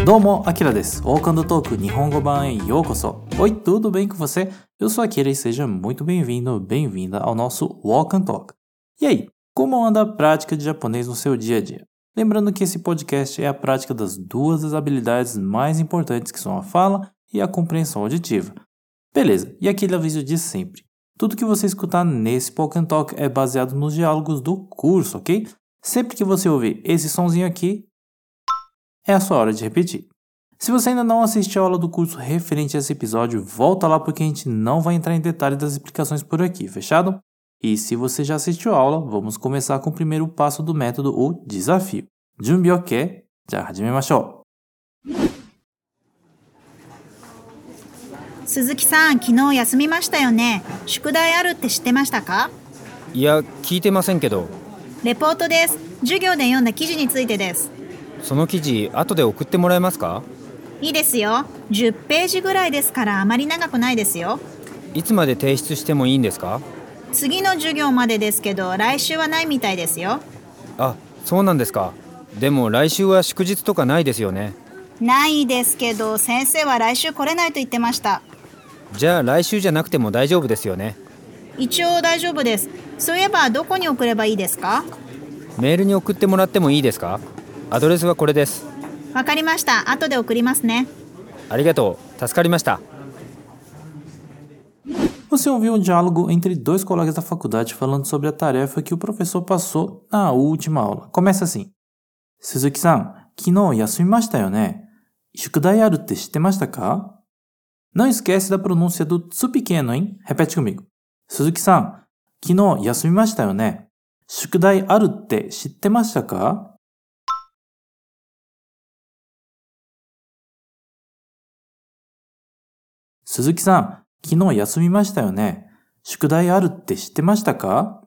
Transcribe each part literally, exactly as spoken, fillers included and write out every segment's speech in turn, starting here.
どうも、Akiraです。Walk and Talk 日本語版へようこそ。Oi, tudo bem com você? Eu sou Akira e seja muito bem-vindo, bem-vinda ao nosso Walk and Talk. E aí, como anda a prática de japonês no seu dia a dia? Lembrando que esse podcast é a prática das duas das habilidades mais importantes que são a fala e a compreensão auditiva. Beleza, e aquele aviso de sempre. Tudo que você escutar nesse Walk and Talk é baseado nos diálogos do curso, ok? Sempre que você ouvir esse sonzinho aqui, é a sua hora de repetir. Se você ainda não assistiu a aula do curso referente a esse episódio, volta lá porque a gente não vai entrar em detalhes das explicações por aqui, fechado? E se você já assistiu a aula, vamos começar com o primeiro passo do método, o desafio. Junbi ok? Já hajimemashou! 鈴木さん、昨日休みましたよね。宿題あるって知ってましたか？ いや、聞いてませんけど。 レポートです。授業で読んだ記事についてです。 その記事、後で送ってもらえますか？ いいですよ。じゅっページぐらいですからあまり長くないですよ。 いつまで提出してもいいんですか？ 次の授業までですけど、来週はないみたいですよ。 あ、そうなんですか。でも来週は祝日とかないですよね。 ないですけど、先生は来週来れないと言ってました。 じゃあ来週じゃなくても大丈夫ですよね。 一応大丈夫です。そういえばどこに送ればいいですか？ メールに送ってもらってもいいですか？アドレスはこれです。 わかりました。後で送りますね。 ありがとう。助かりました。 Você ouviu um diálogo entre dois colegas da faculdade falando sobre a tarefa que o professor passou na última aula. Começa assim. Suzuki-san, 昨日休みましたよね。宿題あるって知ってましたか？ Não esquece da pronúncia do tsu pequeno, hein? Repete comigo. Suzuki-san, 昨日休みましたよね。宿題あるって知ってましたか？鈴木さん、昨日休みましたよね。宿題あるって知ってましたか？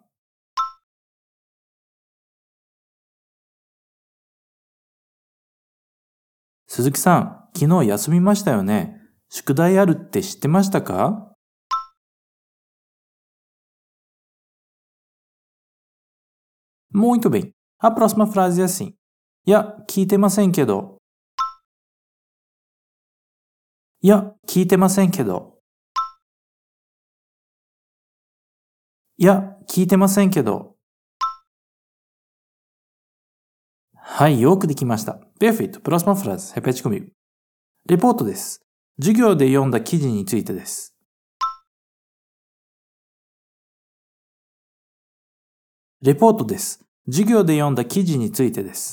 鈴木さん、昨日休みましたよね。宿題あるって知ってましたか？ Muito bem. A próxima frase é assim. いや、聞いてませんけど。いや、聞いてませんけど。いや、聞いてませんけど。はい、よくできました。Perfeito. Próxima frase. Repete comigo. レポートです。授業で読んだ記事についてです。レポートです。授業で読んだ記事についてです。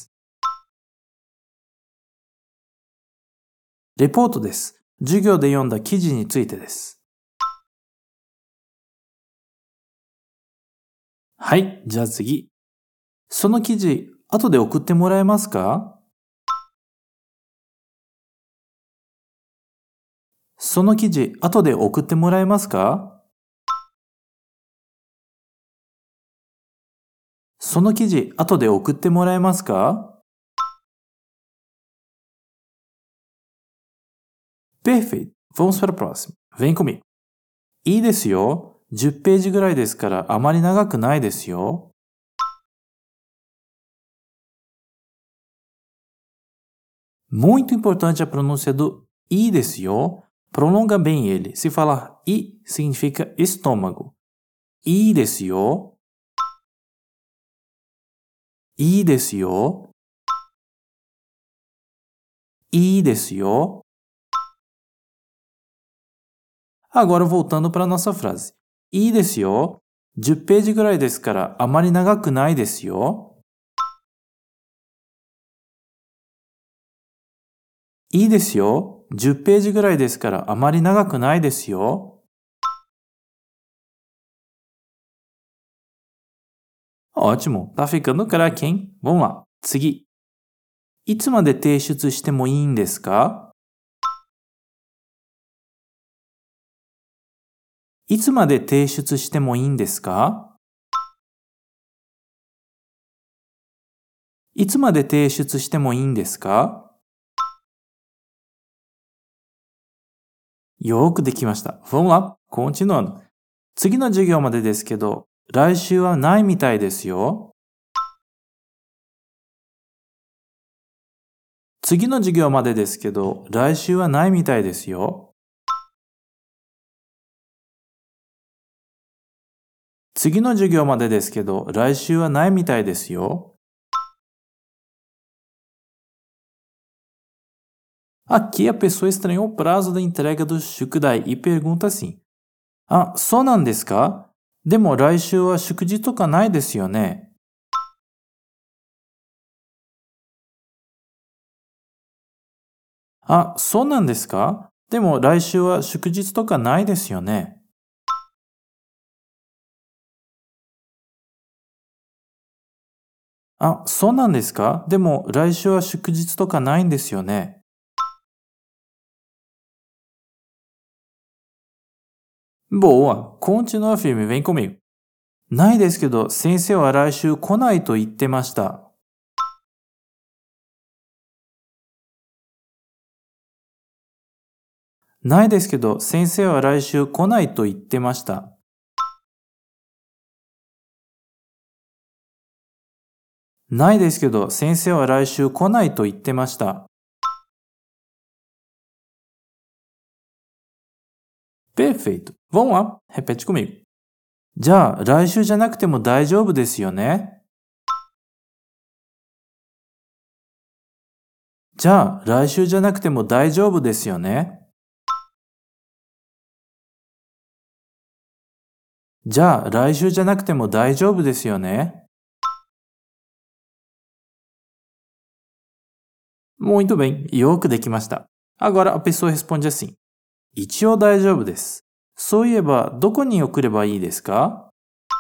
レポートです。授業で読んだ記事についてです。はい、じゃあ次。その記事、後で送ってもらえますか？その記事、後で送ってもらえますか？その記事、後で送ってもらえますか？ Perfeito. Vamos para a próxima. Vem comigo. いいですよ。じゅっページぐらいですからあまり長くないですよ。Muito importante a pronúncia do i ですよ。Prolonga bem ele. Se falar i, significa estômago. いいですよ。いいですよ。いいですよ。Agora voltando para a nossa frase. いいですよ。じゅっページぐらいですからあまり長くないですよ。いいですよ。じゅっページぐらいですからあまり長くないですよ。Ótimo. Tá ficando craque, hein? Vamos lá. 次。いつまで提出してもいいんですか？いつまで提出してもいいんですか？いつまで提出してもいいんですか？よくできました。Vamos lá, continuando. 次の授業までですけど、来週はないみたいですよ。 次の授業までですけど、来週はないみたいですよ。次の授業までですけど、来週はないみたいですよ。Aqui a pessoa estranhou o prazo da entrega do shukudai e pergunta assim: Ah, そうなんですか？でも来週は祝日とかないですよね。あ、そうなんですか？でも来週は祝日とかないですよね。あ、そうなんですか？でも来週は祝日とかないんですよね。Boa! Continua firme, vem comigo. ないですけど、先生は来週来ないと言ってました。ないですけど、先生は来週来ないと言ってました。ないですけど、先生は来週来ないと言ってました。Perfeito. Vamos lá, repete comigo. じゃあ、来週じゃなくても大丈夫ですよね。じゃあ、来週じゃなくても大丈夫ですよね。じゃあ、来週じゃなくても大丈夫ですよね。Muito bem, よくできました。Agora a pessoa responde assim: 一応大丈夫です。そういえば、どこに送ればいいですか？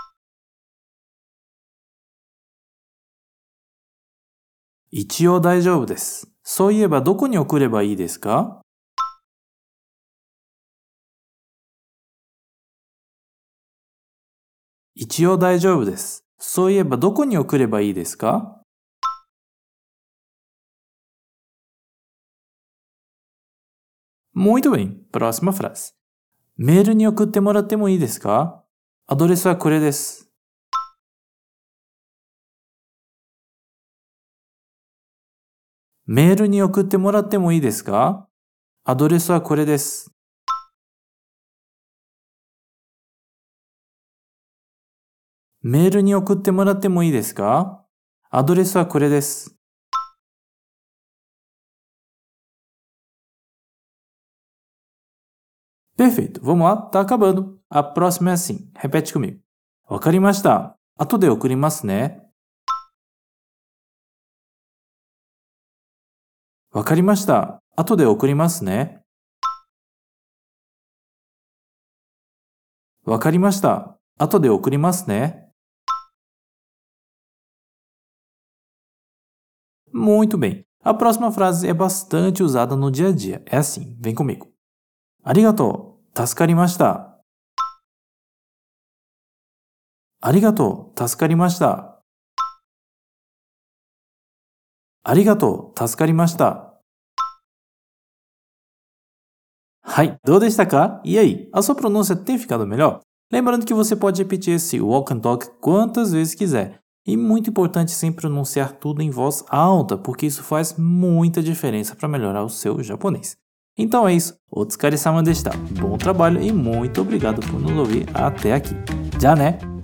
一応大丈夫です。そういえば、どこに送ればいいですか？一応大丈夫です。そういえば、どこに送ればいいですか？Muito bem. Próxima frase. メールに送ってもらってもいいですか？アドレスはこれです。メールに送ってもらってもいいですか？アドレスはこれです。メールに送ってもらってもいいですか？アドレスはこれです。Perfeito. Vamos lá, tá acabando. A próxima é assim. Repete comigo. わかりました。後で送りますね。わかりました。後で送りますね。わかりました。後で送りますね。Muito bem. A próxima frase é bastante usada no dia a dia. É assim, vem comigo. ありがとう。助かりました。ありがとう。助かりました。ありがとう。助かりました。はい、どうでしたか? E aí, a sua pronúncia tem ficado melhor? Lembrando que você pode repetir esse walk and talk quantas vezes quiser. E muito importante sempre pronunciar tudo em voz alta, porque isso faz muita diferença para melhorar o seu japonês. Então é isso. Otsukare-sama deshita. Bom trabalho e muito obrigado por nos ouvir até aqui. Já né?